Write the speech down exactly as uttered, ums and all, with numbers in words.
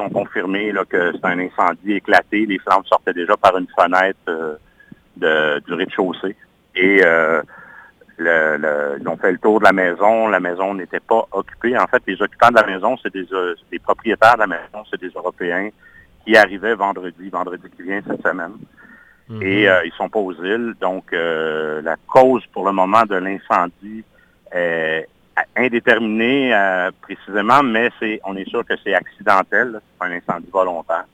ont confirmé là, que c'est un incendie éclaté. Les flammes sortaient déjà par une fenêtre euh, de, du rez-de-chaussée. Et euh, le, le, ils ont fait le tour de la maison. La maison n'était pas occupée. En fait, les occupants de la maison, c'est des, euh, des propriétaires de la maison, c'est des Européens qui arrivaient vendredi, vendredi qui vient cette semaine. Mm-hmm. Et euh, ils sont pas aux îles. Donc, euh, la cause pour le moment de l'incendie est indéterminée euh, précisément, mais c'est, on est sûr que c'est accidentel. Là. C'est pas un incendie volontaire.